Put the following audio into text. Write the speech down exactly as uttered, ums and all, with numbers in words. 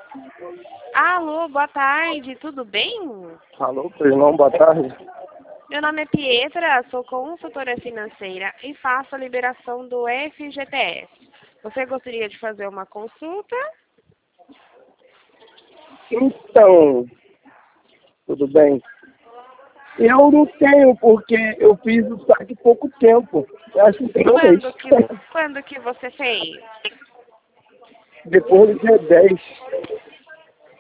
Alô, boa tarde, tudo bem? Alô, pois não, boa tarde. Meu nome é Pietra, sou consultora financeira e faço a liberação do F G T S. Você gostaria de fazer uma consulta? Então, tudo bem? Eu não tenho, porque eu fiz o saque há pouco tempo. Eu acho que tem um mês. Quando que, quando que você fez? Depois do dia dez.